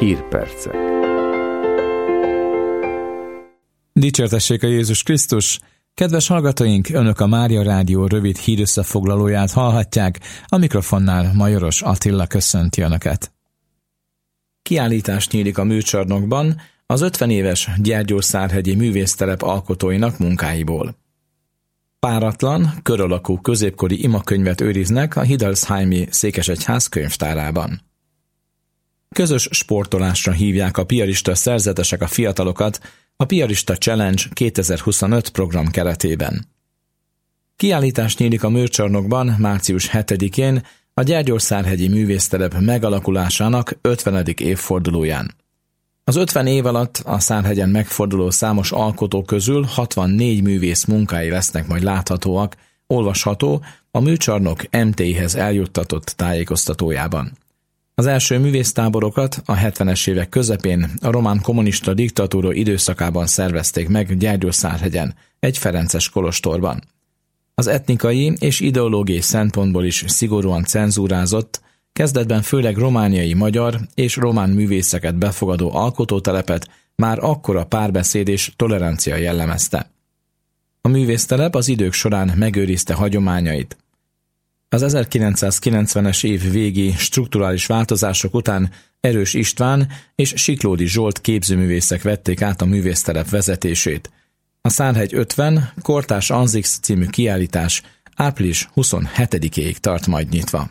Hírpercek. Dicsértessék a Jézus Krisztus! Kedves hallgatóink, Önök a Mária Rádió rövid hírösszefoglalóját hallhatják, a mikrofonnál Majoros Attila köszönti Önöket. Kiállítás nyílik a műcsarnokban az 50 éves Gyergyószárhegyi művésztelep alkotóinak munkáiból. Páratlan, kör alakú középkori imakönyvet őriznek a Hildesheimi székesegyház könyvtárában. Közös sportolásra hívják a piarista szerzetesek a fiatalokat a Piarista Challenge 2025 program keretében. Kiállítás nyílik a műcsarnokban március 7-én a Gyergyószárhegyi művésztelep megalakulásának 50. évfordulóján. Az 50 év alatt a Szárhegyen megforduló számos alkotó közül 64 művész munkái lesznek majd láthatóak, olvasható a műcsarnok MT-hez eljuttatott tájékoztatójában. Az első művésztáborokat a 70-es évek közepén a román kommunista diktatúra időszakában szervezték meg Gyergyószárhegyen, egy ferences kolostorban. Az etnikai és ideológiai szempontból is szigorúan cenzúrázott, kezdetben főleg romániai magyar és román művészeket befogadó alkotótelepet már akkor a párbeszéd és tolerancia jellemezte. A művésztelep az idők során megőrizte hagyományait. Az 1990-es év végi strukturális változások után Erős István és Siklódi Zsolt képzőművészek vették át a művésztelep vezetését. A Szárhegy 50 Kortárs Anzix című kiállítás április 27-éig tart majd nyitva.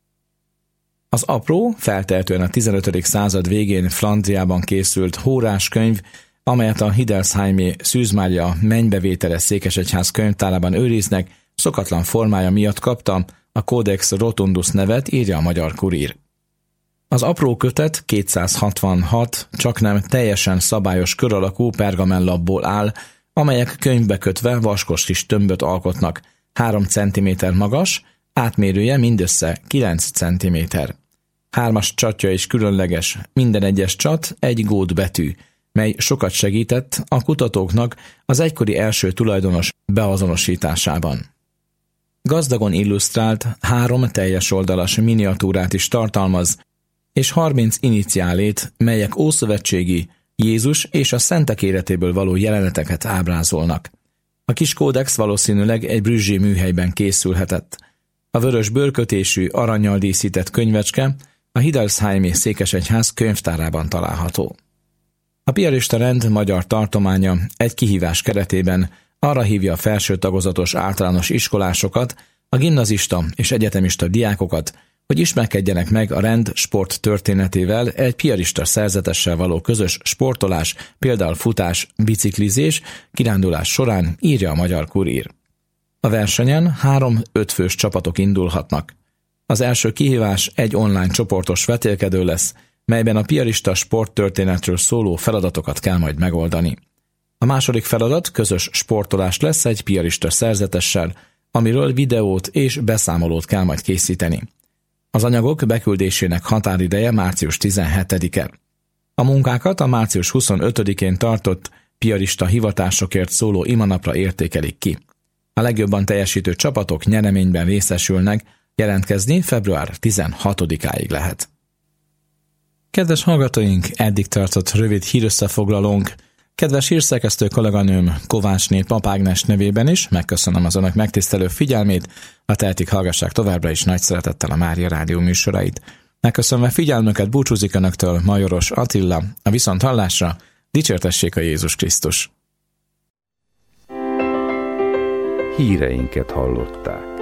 Az apró, feltehetően a 15. század végén Flandriában készült hóráskönyv, amelyet a Hildesheimi Szűz Mária mennybevételes székesegyház könyvtárában őriznek, szokatlan formája miatt kapta a Codex Rotundus nevet, írja a Magyar Kurír. Az apró kötet 266 csaknem teljesen szabályos kör alakú pergamellapból áll, amelyek könyvbe kötve vaskos kis tömböt alkotnak, 3 cm magas, átmérője mindössze 9 cm. 3-as csatja is különleges, minden egyes csat egy gót betű, mely sokat segített a kutatóknak az egykori első tulajdonos beazonosításában. Gazdagon illusztrált 3 teljes oldalas miniatúrát is tartalmaz, és 30 iniciálét, melyek ószövetségi, Jézus és a szentek életéből való jeleneteket ábrázolnak. A kis kódex valószínűleg egy brüsszeli műhelyben készülhetett. A vörös bőrkötésű, arannyal díszített könyvecske a Hildesheimi székesegyház könyvtárában található. A piarista rend magyar tartománya egy kihívás keretében arra hívja a felső tagozatos általános iskolásokat, a gimnazista és egyetemista diákokat, hogy ismerkedjenek meg a rend sport történetével, egy piarista szerzetessel való közös sportolás, például futás, biciklizés, kirándulás során, írja a Magyar Kurír. A versenyen 3-5 fős csapatok indulhatnak. Az első kihívás egy online csoportos vetélkedő lesz, melyben a piarista sporttörténetről szóló feladatokat kell majd megoldani. A második feladat közös sportolás lesz egy piarista szerzetessel, amiről videót és beszámolót kell majd készíteni. Az anyagok beküldésének határideje március 17-e. A munkákat a március 25-én tartott piarista hivatásokért szóló imanapra értékelik ki. A legjobban teljesítő csapatok nyereményben részesülnek, jelentkezni február 16-áig lehet. Kedves hallgatóink, eddig tartott rövid hírösszefoglalónk. Kedves hírszerkesztő kolléganőm Kovácsné Pap Ágnes nevében is megköszönöm az Önök megtisztelő figyelmét, a tehetik hallgassák továbbra is nagy szeretettel a Mária Rádió műsorait. Megköszönve figyelmüket búcsúzik Önöktől Majoros Attila, a viszonthallásra, dicsértessék a Jézus Krisztus! Híreinket hallották.